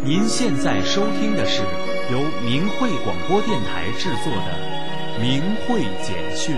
您现在收听的是由明慧广播电台制作的《明慧简讯》。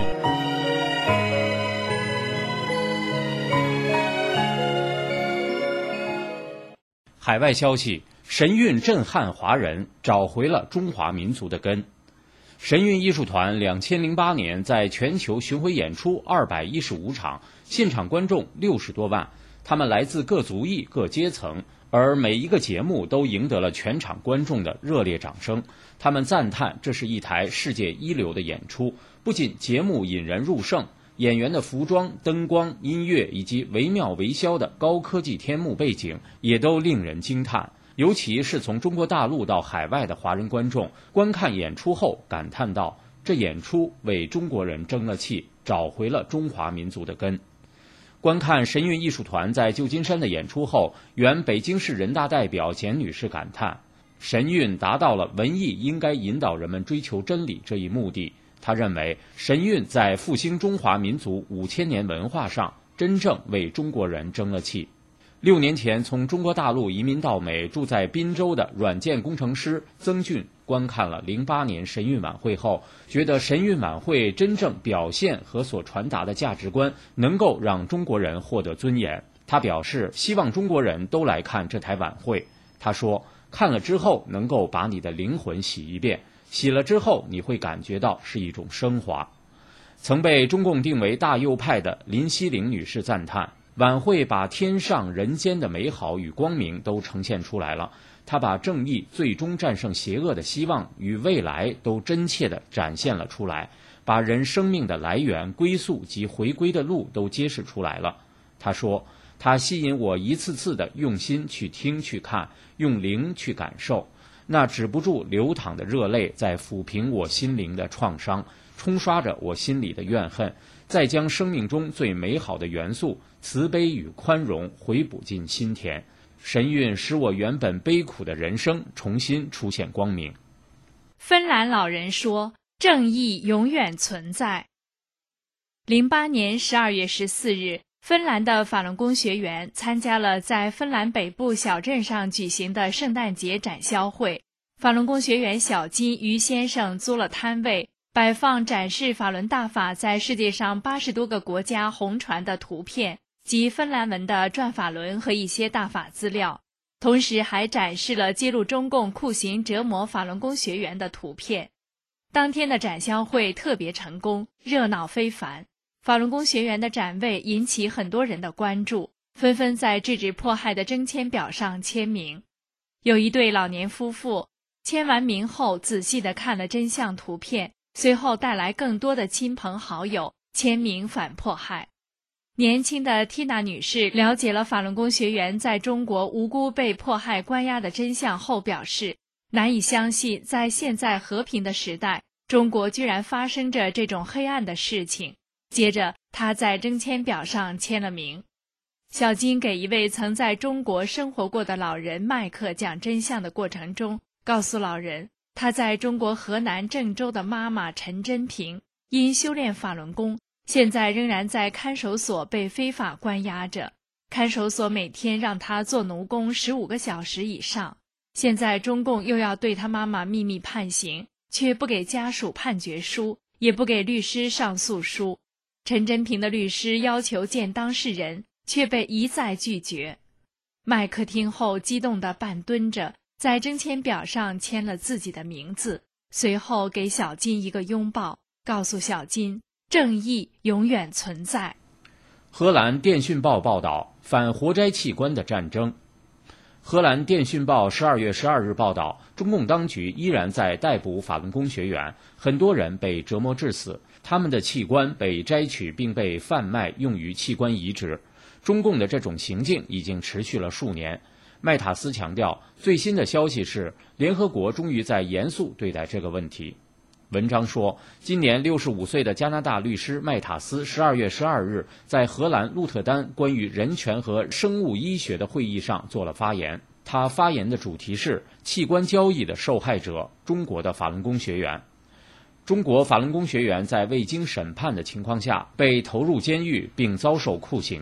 海外消息：神韵震撼华人，找回了中华民族的根。神韵艺术团2008年在全球巡回演出215场，现场观众60多万，他们来自各族裔、各阶层，而每一个节目都赢得了全场观众的热烈掌声。他们赞叹这是一台世界一流的演出，不仅节目引人入胜，演员的服装、灯光、音乐以及惟妙惟肖的高科技天幕背景也都令人惊叹。尤其是从中国大陆到海外的华人观众观看演出后感叹道，这演出为中国人争了气，找回了中华民族的根。观看神韵艺术团在旧金山的演出后，原北京市人大代表简女士感叹，神韵达到了文艺应该引导人们追求真理这一目的。她认为神韵在复兴中华民族5000年文化上真正为中国人争了气。6年前从中国大陆移民到美，住在滨州的软件工程师曾俊观看了08年神韵晚会后，觉得神韵晚会真正表现和所传达的价值观能够让中国人获得尊严。他表示希望中国人都来看这台晚会。他说，看了之后能够把你的灵魂洗一遍，洗了之后你会感觉到是一种升华。曾被中共定为大右派的林希玲女士赞叹，晚会把天上人间的美好与光明都呈现出来了，它把正义最终战胜邪恶的希望与未来都真切地展现了出来，把人生命的来源、归宿及回归的路都揭示出来了。他说，它吸引我一次次的用心去听去看，用灵去感受，那止不住流淌的热泪在抚平我心灵的创伤，冲刷着我心里的怨恨，再将生命中最美好的元素慈悲与宽容回补进心田。神韵使我原本悲苦的人生重新出现光明。 芬兰老人说，正义永远存在。08年12月14日，芬兰的法轮功学员参加了在芬兰北部小镇上举行的圣诞节展销会。法轮功学员小金于先生租了摊位，摆放展示法轮大法在世界上80多个国家红传的图片及芬兰文的转法轮和一些大法资料，同时还展示了揭露中共酷刑折磨法轮功学员的图片。当天的展销会特别成功，热闹非凡。法轮功学员的展位引起很多人的关注，纷纷在制止迫害的征签表上签名。有一对老年夫妇签完名后仔细地看了真相图片，随后带来更多的亲朋好友签名反迫害。年轻的缇娜女士了解了法轮功学员在中国无辜被迫害关押的真相后表示，难以相信在现在和平的时代，中国居然发生着这种黑暗的事情。接着她在征签表上签了名。小金给一位曾在中国生活过的老人麦克讲真相的过程中，告诉老人，他在中国河南郑州的妈妈陈真平因修炼法轮功，现在仍然在看守所被非法关押着，看守所每天让他做奴工15个小时以上。现在中共又要对他妈妈秘密判刑，却不给家属判决书，也不给律师上诉书。陈真平的律师要求见当事人，却被一再拒绝。麦克听后激动地半蹲着，在征签表上签了自己的名字，随后给小金一个拥抱，告诉小金，正义永远存在。 荷兰电讯报报道，反活摘器官的战争。荷兰电讯报12月12日报道，中共当局依然在逮捕法轮功学员，很多人被折磨致死，他们的器官被摘取并被贩卖用于器官移植。中共的这种行径已经持续了数年。麦塔斯强调，最新的消息是联合国终于在严肃对待这个问题。文章说，今年65岁的加拿大律师麦塔斯12月12日在荷兰鹿特丹关于人权和生物医学的会议上做了发言。他发言的主题是器官交易的受害者，中国的法轮功学员。中国法轮功学员在未经审判的情况下被投入监狱并遭受酷刑，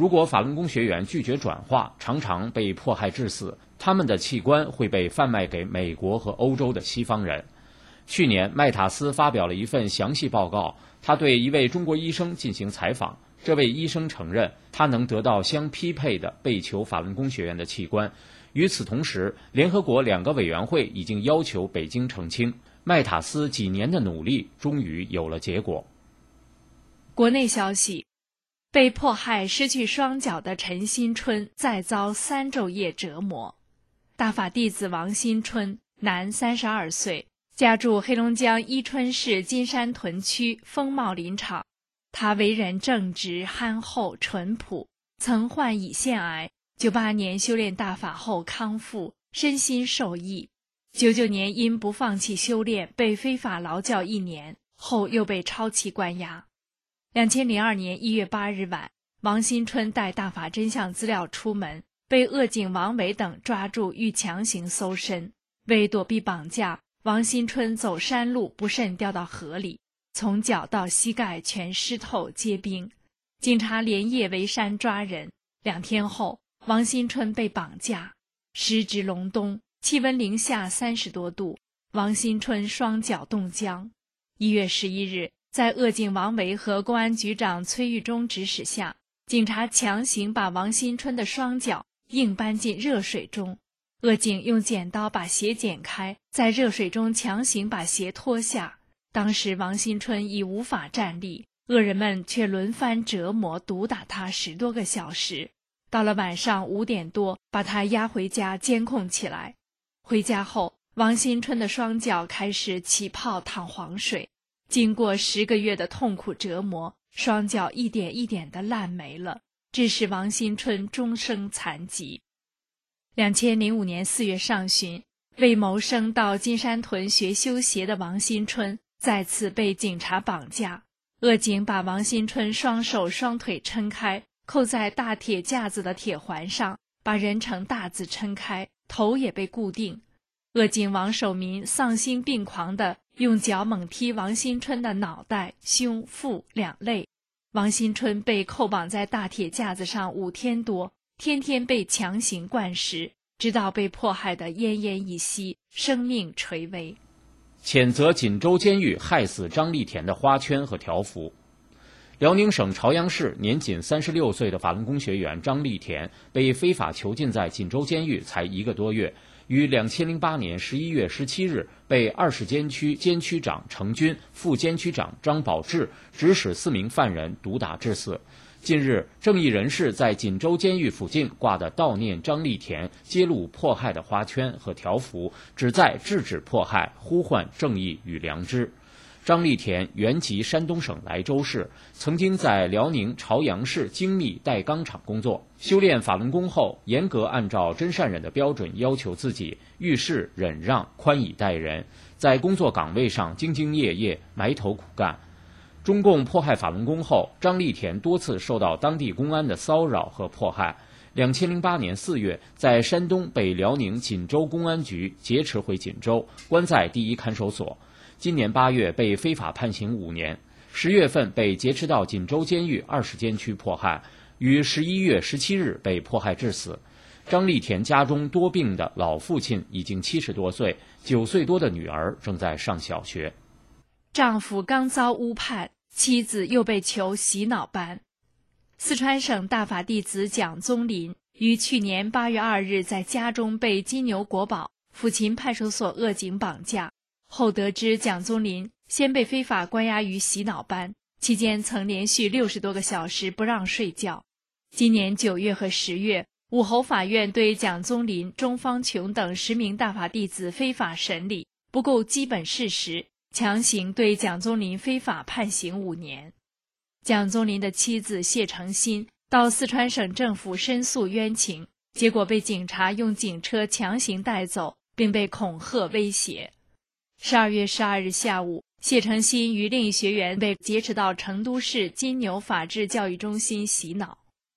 如果法轮功学员拒绝转化，常常被迫害致死，他们的器官会被贩卖给美国和欧洲的西方人。去年，麦塔斯发表了一份详细报告，他对一位中国医生进行采访，这位医生承认他能得到相匹配的被囚法轮功学员的器官。与此同时，联合国2个委员会已经要求北京澄清，麦塔斯几年的努力终于有了结果。 国内消息，被迫害失去双脚的陈新春再遭3昼夜折磨。大法弟子王新春，男，32岁，家住黑龙江伊春市金山屯区丰茂林场。他为人正直、憨厚、淳朴，曾患胰腺癌，98年修炼大法后康复，身心受益。99年因不放弃修炼，被非法劳教1年，后又被超期关押。2002年1月8日晚，王新春带大法真相资料出门，被恶警王伟等抓住，欲强行搜身。为躲避绑架，王新春走山路不慎掉到河里，从脚到膝盖全湿透结冰。警察连夜围山抓人。2天后，王新春被绑架。时值隆冬，气温零下30多度，王新春双脚冻僵。1月11日，在恶警王维和公安局长崔玉忠指使下，警察强行把王新春的双脚硬搬进热水中。恶警用剪刀把鞋剪开，在热水中强行把鞋脱下。当时王新春已无法站立，恶人们却轮番折磨毒打他10多个小时。到了晚上5点多，把他押回家监控起来。回家后，王新春的双脚开始起泡淌黄水。经过10个月的痛苦折磨，双脚一点一点地烂没了，致使王新春终生残疾。2005年4月上旬，为谋生到金山屯学修鞋的王新春再次被警察绑架。恶警把王新春双手双腿抻开，扣在大铁架子的铁环上，把人呈大字抻开，头也被固定。恶警王守民丧心病狂地用脚猛踢王新春的脑袋、胸、腹2肋。王新春被扣绑在大铁架子上5天多，天天被强行灌食，直到被迫害得奄奄一息，生命垂危。 谴责锦州监狱害死张立田的花圈和条幅。辽宁省朝阳市年仅36岁的法轮功学员张立田被非法囚禁在锦州监狱才1个多月，于2008年11月17日被20监区监区长程军、副监区长张宝志指使4名犯人毒打致死。近日，正义人士在锦州监狱附近挂的悼念张立田揭露迫害的花圈和条幅，旨在制止迫害，呼唤正义与良知。张立田原籍山东省莱州市，曾经在辽宁朝阳市精密带钢厂工作。修炼法轮功后，严格按照真善忍的标准要求自己，遇事忍让，宽以待人，在工作岗位上兢兢业业，埋头苦干。中共迫害法轮功后，张立田多次受到当地公安的骚扰和迫害。2008年4月，在山东被辽宁锦州公安局劫持回锦州，关在第1看守所。今年8月被非法判刑5年，10月份被劫持到锦州监狱20监区迫害，于11月17日被迫害致死。张立田家中多病的老父亲已经70多岁，9岁多的女儿正在上小学。 丈夫刚遭诬判，妻子又被囚洗脑班。四川省大法弟子蒋宗林于去年8月2日在家中被金牛国宝抚琴派出所恶警绑架。后得知蒋宗林先被非法关押于洗脑班，期间曾连续60多个小时不让睡觉。今年9月和10月，武侯法院对蒋宗林、钟方琼等10名大法弟子非法审理，不顾基本事实，强行对蒋宗林非法判刑5年。蒋宗林的妻子谢成新到四川省政府申诉冤情，结果被警察用警车强行带走，并被恐吓威胁。12月12日下午，谢成新与另一学员被劫持到成都市金牛法治教育中心洗脑。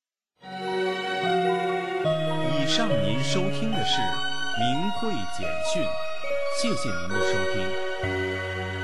以上您收听的是明慧简讯，谢谢您的收听。